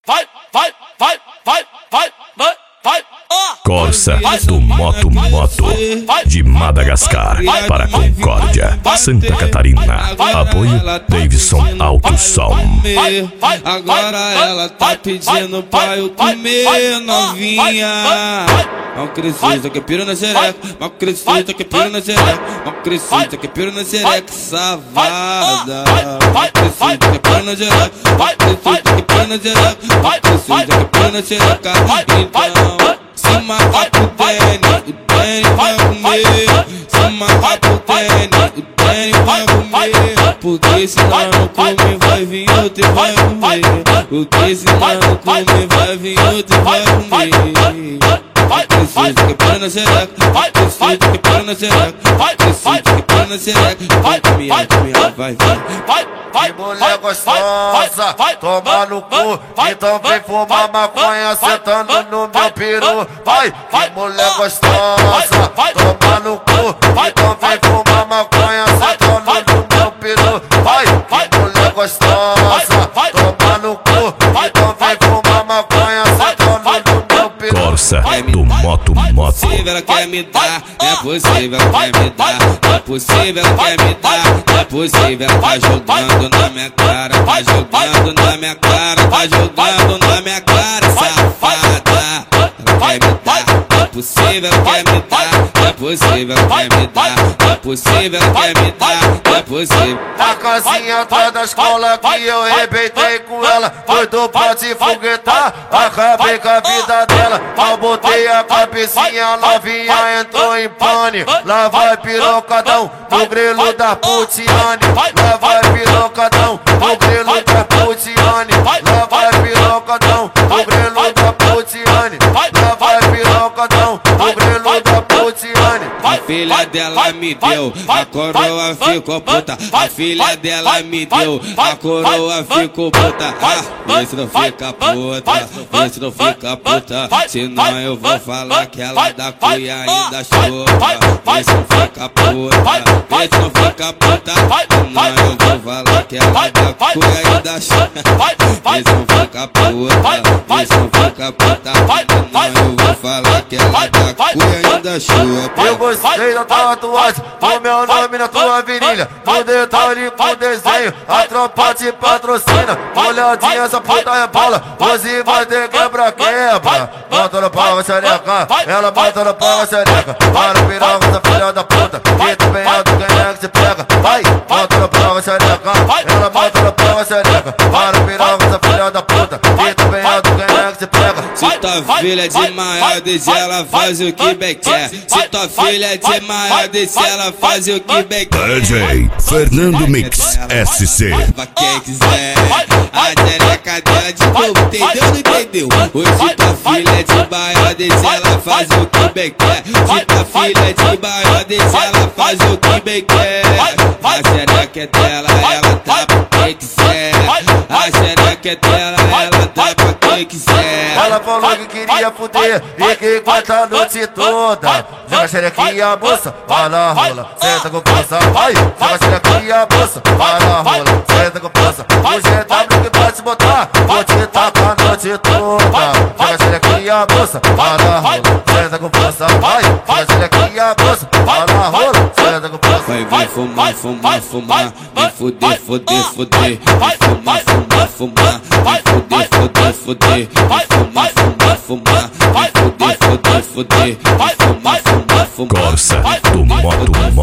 Corsa do Moto de Madagascar para Concórdia, Santa Catarina. Apoio Davidson Alto Som. Agora ela tá pedindo pra eu comer, novinha. Mal crescida que piro na xereca, mal crescida que piro na xereca, mal crescida que piro na xereca, safada. Mal crescida que piro na xereca, mal crescida que piro na xereca, mal crescida que piro na xereca. Então se marcar pro Dani, o Dani vai comer. Se marcar pro Dani, o Dani vai comer. Porque senão não come, vai vir outro e vai comer. Porque senão não come, vai vir outro e vai comer. Precisa que pira na xereca, precisa que pira na xereca, precisa que pira na xereca. Vai caminhar, vai. Que mulher gostosa, toma no cu, então vem fumar maconha sentando no meu peru. Vai, que mulher gostosa, toma no cu, então vem fumar maconha sentando no meu peru. Vai, que mulher gostosa, toma no cu, então vem fumar maconha sentando no meu peru. Corsa do Moto. Ela quer me dar, não é possível, ela quer me dar, não é possível, ela quer me dar, não é possível, ela tá jogando na minha cara, tá jogando na minha cara, tá jogando na minha cara, safada. Ela quer me dar, não é possível, ela quer me dar, não é possível, ela quer me dar, não é possível, ela quer me dar, não é possível. A casinha atrás da escola que eu arrebentei com ela, doido pra te foguetar, acabei com a vida dela, mal botei a cabecinha, novinha entrou em pane. Lá vai pirocadão no grelo da Putiane. Lá vai pirocadão no grelo da Putiane. Lá vai pirocadão no grelo da Putiane. Lá vai pirocadão no grelo da Putiane. A filha dela me deu, a coroa ficou puta. A filha dela me deu, a coroa ficou puta. Vê se não fica puta, vê se não fica puta. Senão eu vou falar que ela da cuia ainda chupa. Vê se não fica puta, vê se não fica puta. Senão eu vou falar que ela da cuia ainda chupa. Vê se não fica puta, vê se não fica puta. Senão eu vou falar que ela da cuia ainda chupa. Eu gostei da tatuagem, o meu nome na tua virilha, no detalhe com desenho, a tropa te patrocina. Olhadinha, essa puta é bola, hoje vai ter quebra-quebra. Bota no pau, xereca, ela bota no pau, xereca. Para o piroca, essa filha da puta, que tu bem alto, quem é que se pega? Vai, bota no pau, xereca, ela bota no pau, xereca. Para o piroca, essa filha da puta, que tu bem alto, quem é que se pega? Se tua filha de maior desde ela faz o que bem quer. Se tua filha de maior desde ela faz o que bem quer. DJ Fernando Mix SC. Pra quem quiser, a xereca dela de novo, entendeu? Não entendeu? Hoje tua filha de maior desde ela faz o que bem quer. Se tua filha de maior desde ela faz o que bem quer. A xereca é dela, ela dá pra quem quiser. A xereca é dela, ela dá pra quem quiser. Ela falou que queria fuder e que quarta a noite toda. Joga a xerequinha a moça, vai na rola, senta com força, vai. Joga a xerequinha a moça, vai na rola, senta com força. O GW que vai te botar, vou te tacar a noite toda. Joga a xerequinha a moça, vai na rola, senta com força, vai. Joga a xerequinha a moça, vai na rola, senta com força. Vai fumar, fumar, fumar, vem fuder, fuder, fuder. Vai fumar, fumar, fumar, vai fuder, fuder, fuder. Vai fumar, fumar, fumar, vai fuder, fuder, fuder. Vai fumar, fumar, fumar. Corsa do Moto.